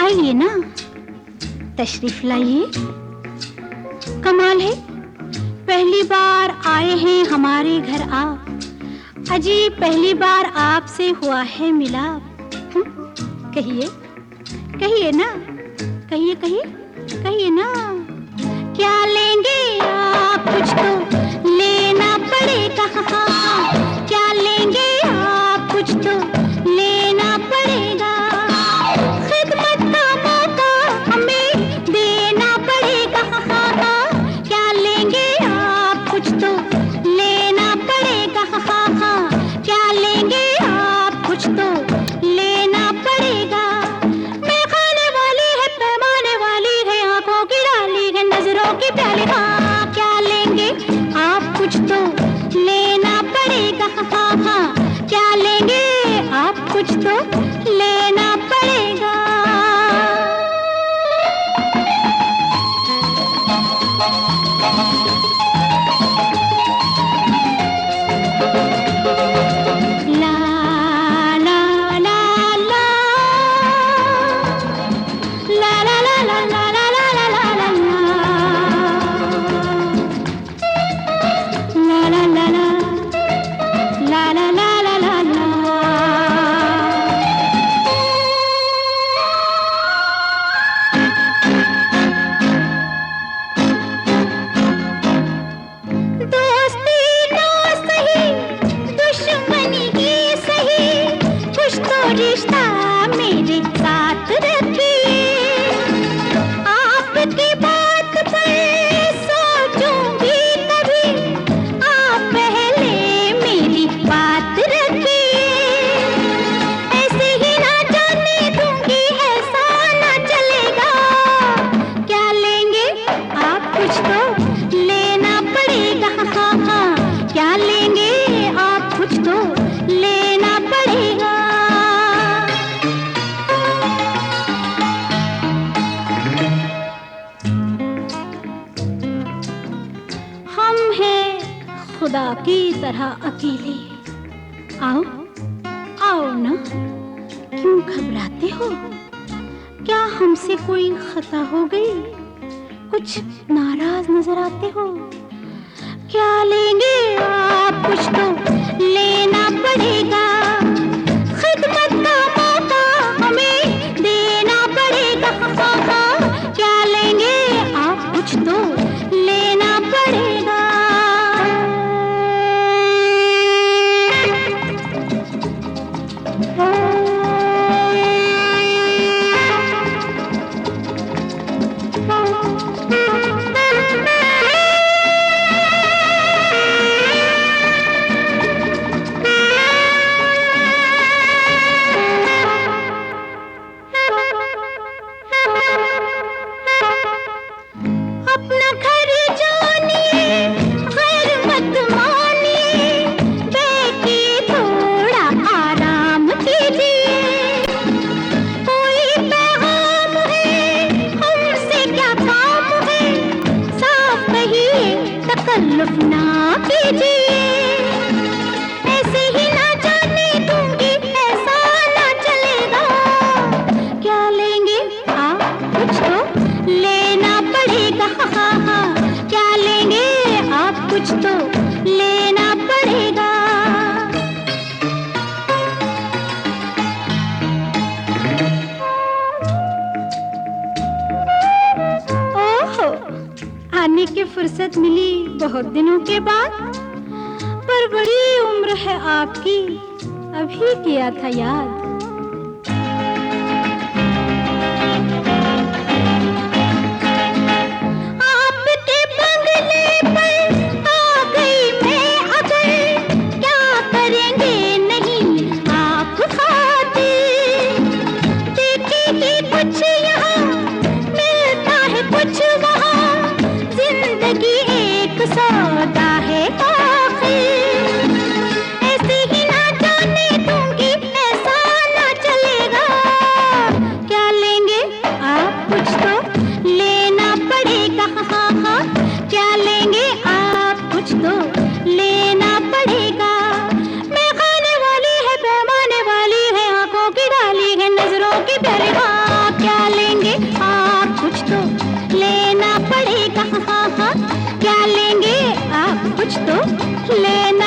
आइए ना, तशरीफ लाइए। कमाल है, पहली बार आए हैं हमारे घर आप। अजी पहली बार आपसे हुआ है मिलाप। कहिए कहिए ना, कहिए कहिए कहिए ना। क्या लेंगे आप, कुछ तो लेना पड़ेगा। क्या लेंगे आप, कुछ तो लेना पड़ेगा। खिदमत का मौका हमें देना पड़ेगा। क्या लेंगे आप, कुछ तो लेना पड़ेगा। क्या लेंगे आप, कुछ तो लेना पड़ेगा। मैं खाने वाली है, पैमाने वाली है, आंखों की डाली है, नजरों की प्याली। हाँ, क्या लेंगे आप, कुछ तो लेना पड़ेगा। क्या लेंगे आप, कुछ तो लेना पड़ेगा। ला ला ला ला ला ला ला ला ला ला ला ला ला ला ला ला ला ला ला। दोस्ती ना सही, दुश्मनी ही सही, कुछ तो रिश्ता मेरे साथ रखिए। आपकी बात पर सोचूंगी कभी, आप पहले मेरी बात रखिए। ऐसे ही ना जाने दूंगी, ऐसा ना चलेगा। क्या लेंगे आप, कुछ तो लेना पड़ेगा। क्या लेंगे आप, कुछ तो लेना पड़ेगा। हम हैं खुदा की तरह अकेले। आओ आओ ना, क्यों घबराते हो? क्या हमसे कोई खता हो गई? कुछ नाराज नजर आते हो? क्या लेंगे आप, कुछ तो लेना पड़ेगा। खिदमत का मौका हमें देना पड़ेगा। क्या लेंगे आप, कुछ तो लेना पड़ेगा। अपना घर जानिए, गैर मत मानिए, बैठिए थोड़ा आराम कीजिए। कोई पैगाम है, हमसे क्या काम है, साफ कहिए, तकल्लुफ ना कीजिए। ऐसे ही ना जाने दूंगी, ऐसा ना चलेगा। क्या लेंगे आप, कुछ तो लेना पड़ेगा। क्या लेंगे आप, कुछ तो लेना पड़ेगा। ओहो, आने की फुर्सत मिली बहुत दिनों के बाद, पर बड़ी उम्र है आपकी, अभी किया था याद। आपके बंगले पर आ गई मैं अगर, क्या करेंगे नहीं आप खातिर। देखेंगे कुछ यहाँ, मिलता है कुछ वहाँ, जिंदगी एक सौदा है आखिर। ऐसे ही ना जाने दूंगी, ऐसा तो लेना पड़ेगा। हाँ हाँ, क्या लेंगे आप? कुछ तो लेना